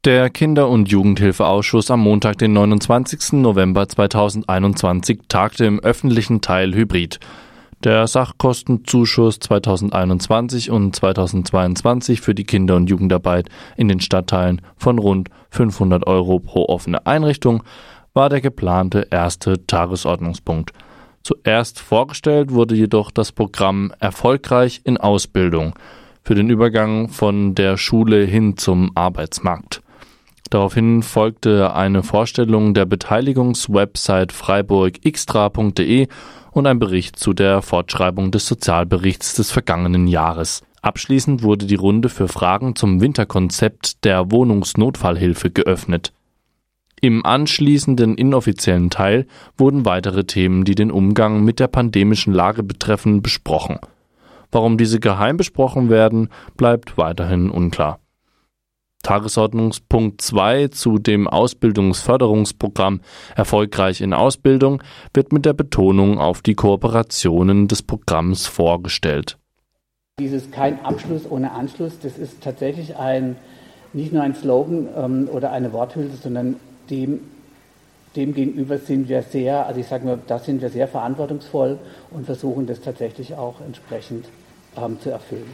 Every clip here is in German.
Der Kinder- und Jugendhilfeausschuss am Montag, den 29. November 2021, tagte im öffentlichen Teil hybrid. Der Sachkostenzuschuss 2021 und 2022 für die Kinder- und Jugendarbeit in den Stadtteilen von rund 500 € pro offene Einrichtung war der geplante erste Tagesordnungspunkt. Zuerst vorgestellt wurde jedoch das Programm Erfolgreich in Ausbildung für den Übergang von der Schule hin zum Arbeitsmarkt. Daraufhin folgte eine Vorstellung der Beteiligungswebsite freiburgxtra.de und ein Bericht zu der Fortschreibung des Sozialberichts des vergangenen Jahres. Abschließend wurde die Runde für Fragen zum Winterkonzept der Wohnungsnotfallhilfe geöffnet. Im anschließenden inoffiziellen Teil wurden weitere Themen, die den Umgang mit der pandemischen Lage betreffen, besprochen. Warum diese geheim besprochen werden, bleibt weiterhin unklar. Tagesordnungspunkt 2 zu dem Ausbildungsförderungsprogramm Erfolgreich in Ausbildung wird mit der Betonung auf die Kooperationen des Programms vorgestellt. Dieses Kein Abschluss ohne Anschluss, das ist tatsächlich nicht nur ein Slogan oder eine Worthülse, sondern dem gegenüber sind wir da sind wir sehr verantwortungsvoll und versuchen das tatsächlich auch entsprechend zu erfüllen.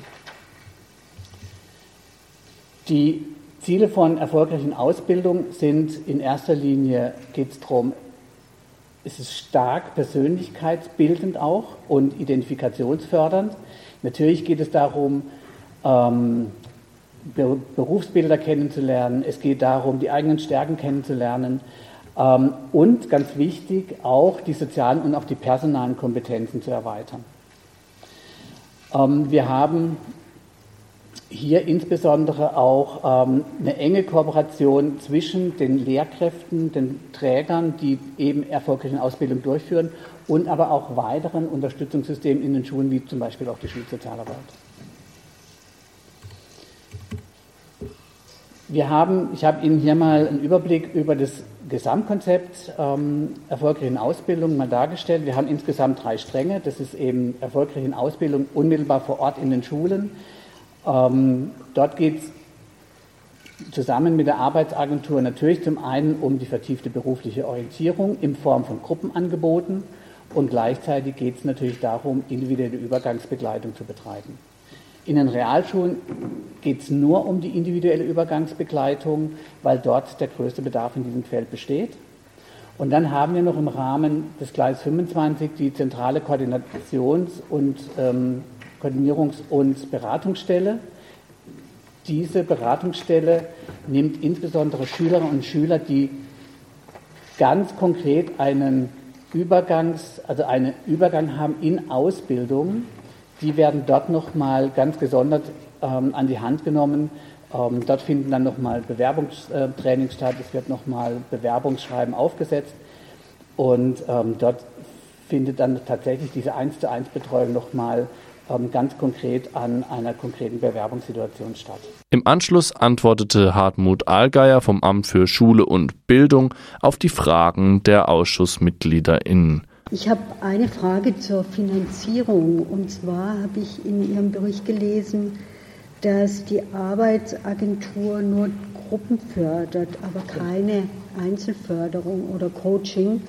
Die Ziele von erfolgreichen Ausbildung sind in erster Linie, geht es darum, es ist stark persönlichkeitsbildend auch und identifikationsfördernd. Natürlich geht es darum, Berufsbilder kennenzulernen, es geht darum, die eigenen Stärken kennenzulernen und ganz wichtig, auch die sozialen und auch die personalen Kompetenzen zu erweitern. Wir haben hier insbesondere auch eine enge Kooperation zwischen den Lehrkräften, den Trägern, die eben erfolgreiche Ausbildung durchführen und aber auch weiteren Unterstützungssystemen in den Schulen, wie zum Beispiel auch die Schulsozialarbeit. Ich habe Ihnen hier mal einen Überblick über das Gesamtkonzept erfolgreichen Ausbildung mal dargestellt. Wir haben insgesamt 3 Stränge. Das ist eben erfolgreiche Ausbildung unmittelbar vor Ort in den Schulen. Dort geht es zusammen mit der Arbeitsagentur natürlich zum einen um die vertiefte berufliche Orientierung in Form von Gruppenangeboten und gleichzeitig geht es natürlich darum, individuelle Übergangsbegleitung zu betreiben. In den Realschulen geht es nur um die individuelle Übergangsbegleitung, weil dort der größte Bedarf in diesem Feld besteht. Und dann haben wir noch im Rahmen des Gleis 25 die zentrale Koordinierungs- und Beratungsstelle. Diese Beratungsstelle nimmt insbesondere Schülerinnen und Schüler, die ganz konkret einen Übergang haben in Ausbildung. Die werden dort nochmal ganz gesondert an die Hand genommen. Dort finden dann nochmal Bewerbungstrainings statt, es wird nochmal Bewerbungsschreiben aufgesetzt und dort findet dann tatsächlich diese 1:1 Betreuung nochmal ganz konkret an einer konkreten Bewerbungssituation statt. Im Anschluss antwortete Hartmut Allgeier vom Amt für Schule und Bildung auf die Fragen der AusschussmitgliederInnen. Ich habe eine Frage zur Finanzierung. Und zwar habe ich in Ihrem Bericht gelesen, dass die Arbeitsagentur nur Gruppen fördert, aber keine Einzelförderung oder Coaching.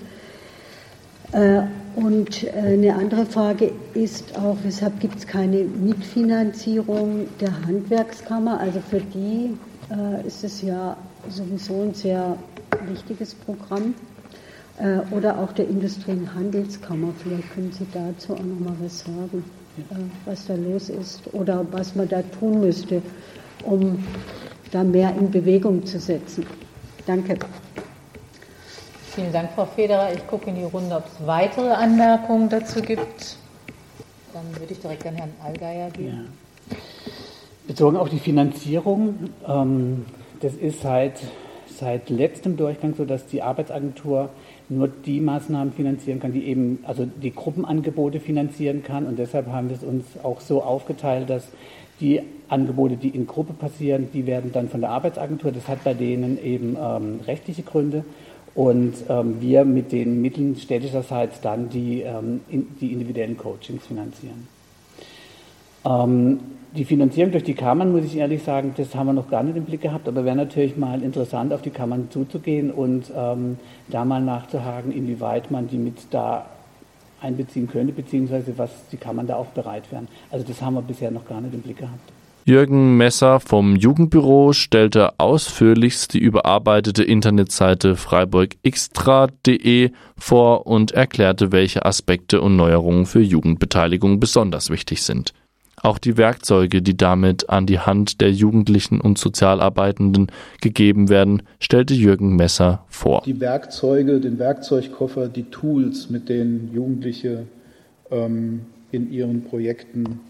Und eine andere Frage ist auch, weshalb gibt es keine Mitfinanzierung der Handwerkskammer? Also für die ist es ja sowieso ein sehr wichtiges Programm. Oder auch der Industrie- und Handelskammer. Vielleicht können Sie dazu auch noch mal was sagen, was da los ist oder was man da tun müsste, um da mehr in Bewegung zu setzen. Danke. Vielen Dank, Frau Federer. Ich gucke in die Runde, ob es weitere Anmerkungen dazu gibt. Dann würde ich direkt an Herrn Allgeier gehen. Ja. Bezogen auf die Finanzierung, das ist seit letztem Durchgang so, dass die Arbeitsagentur nur die Maßnahmen finanzieren kann, die eben, also die Gruppenangebote finanzieren kann. Und deshalb haben wir es uns auch so aufgeteilt, dass die Angebote, die in Gruppe passieren, die werden dann von der Arbeitsagentur, das hat bei denen eben rechtliche Gründe. Und wir mit den Mitteln städtischerseits dann die individuellen Coachings finanzieren. Die Finanzierung durch die Kammern, muss ich ehrlich sagen, das haben wir noch gar nicht im Blick gehabt, aber wäre natürlich mal interessant, auf die Kammern zuzugehen und da mal nachzuhaken, inwieweit man die mit da einbeziehen könnte, beziehungsweise was die Kammern da auch bereit wären. Also das haben wir bisher noch gar nicht im Blick gehabt. Jürgen Messer vom Jugendbüro stellte ausführlichst die überarbeitete Internetseite freiburgxtra.de vor und erklärte, welche Aspekte und Neuerungen für Jugendbeteiligung besonders wichtig sind. Auch die Werkzeuge, die damit an die Hand der Jugendlichen und Sozialarbeitenden gegeben werden, stellte Jürgen Messer vor. Die Werkzeuge, den Werkzeugkoffer, die Tools, mit denen Jugendliche in ihren Projekten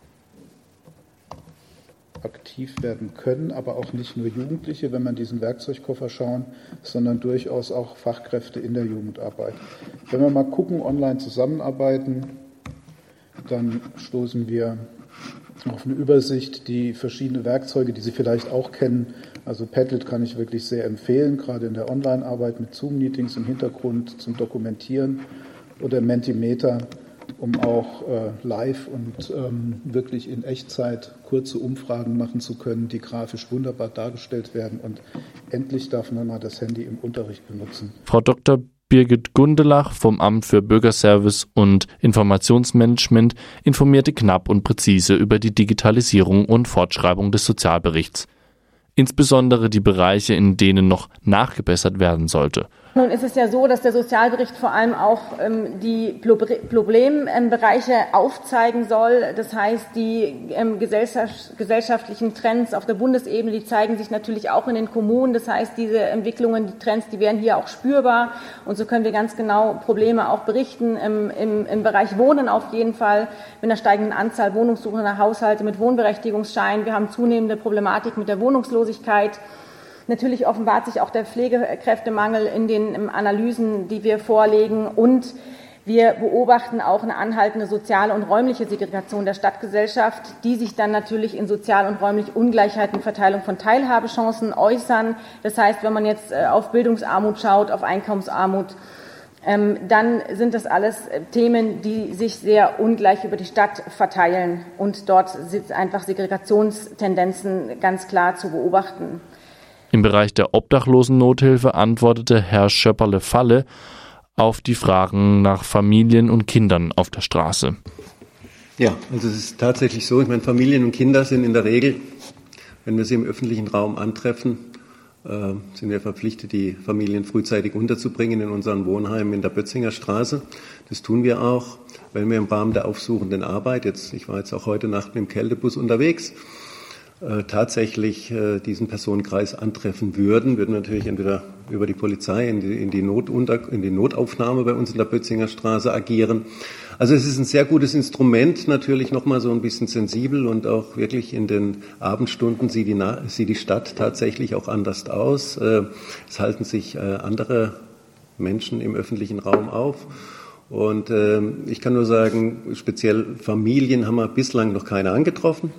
aktiv werden können, aber auch nicht nur Jugendliche, wenn man diesen Werkzeugkoffer schauen, sondern durchaus auch Fachkräfte in der Jugendarbeit. Wenn wir mal gucken, online zusammenarbeiten, dann stoßen wir auf eine Übersicht, die verschiedene Werkzeuge, die Sie vielleicht auch kennen, also Padlet kann ich wirklich sehr empfehlen, gerade in der Online-Arbeit mit Zoom-Meetings im Hintergrund zum Dokumentieren, oder Mentimeter, um auch live und wirklich in Echtzeit kurze Umfragen machen zu können, die grafisch wunderbar dargestellt werden. Und endlich darf man mal das Handy im Unterricht benutzen. Frau Dr. Birgit Gundelach vom Amt für Bürgerservice und Informationsmanagement informierte knapp und präzise über die Digitalisierung und Fortschreibung des Sozialberichts. Insbesondere die Bereiche, in denen noch nachgebessert werden sollte. Nun ist es ja so, dass der Sozialbericht vor allem auch die Problembereiche aufzeigen soll. Das heißt, die gesellschaftlichen Trends auf der Bundesebene, die zeigen sich natürlich auch in den Kommunen. Das heißt, diese Entwicklungen, die Trends, die werden hier auch spürbar. Und so können wir ganz genau Probleme auch berichten. Im Bereich Wohnen auf jeden Fall, mit einer steigenden Anzahl wohnungssuchender Haushalte mit Wohnberechtigungsschein. Wir haben zunehmende Problematik mit der Wohnungslosigkeit. Natürlich offenbart sich auch der Pflegekräftemangel in den Analysen, die wir vorlegen. Und wir beobachten auch eine anhaltende soziale und räumliche Segregation der Stadtgesellschaft, die sich dann natürlich in sozial und räumlich Ungleichheiten, Verteilung von Teilhabechancen äußern. Das heißt, wenn man jetzt auf Bildungsarmut schaut, auf Einkommensarmut, dann sind das alles Themen, die sich sehr ungleich über die Stadt verteilen. Und dort sind einfach Segregationstendenzen ganz klar zu beobachten. Im Bereich der Obdachlosennothilfe antwortete Herr Schöpperle-Falle auf die Fragen nach Familien und Kindern auf der Straße. Ja, also es ist tatsächlich so, ich meine, Familien und Kinder sind in der Regel, wenn wir sie im öffentlichen Raum antreffen, sind wir verpflichtet, die Familien frühzeitig unterzubringen in unseren Wohnheimen in der Bötzinger Straße. Das tun wir auch, wenn wir im Rahmen der aufsuchenden Arbeit, ich war jetzt auch heute Nacht mit dem Kältebus unterwegs, tatsächlich diesen Personenkreis antreffen würden wir natürlich entweder über die Polizei in die Notaufnahme bei uns in der Bötzinger Straße agieren. Also es ist ein sehr gutes Instrument, natürlich nochmal so ein bisschen sensibel und auch wirklich in den Abendstunden sieht die Stadt tatsächlich auch anders aus. Es halten sich andere Menschen im öffentlichen Raum auf. Und ich kann nur sagen, speziell Familien haben wir bislang noch keine angetroffen.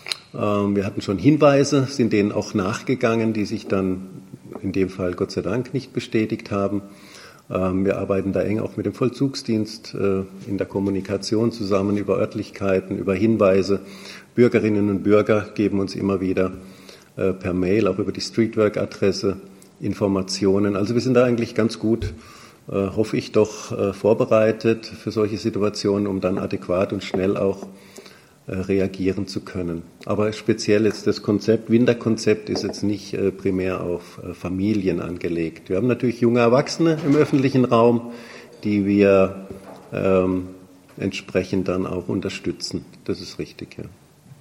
Wir hatten schon Hinweise, sind denen auch nachgegangen, die sich dann in dem Fall Gott sei Dank nicht bestätigt haben. Wir arbeiten da eng auch mit dem Vollzugsdienst in der Kommunikation zusammen über Örtlichkeiten, über Hinweise. Bürgerinnen und Bürger geben uns immer wieder per Mail, auch über die Streetwork-Adresse, Informationen. Also wir sind da eigentlich ganz gut, hoffe ich doch, vorbereitet für solche Situationen, um dann adäquat und schnell auch reagieren zu können. Aber speziell jetzt das Winterkonzept ist jetzt nicht primär auf Familien angelegt. Wir haben natürlich junge Erwachsene im öffentlichen Raum, die wir entsprechend dann auch unterstützen. Das ist richtig, ja.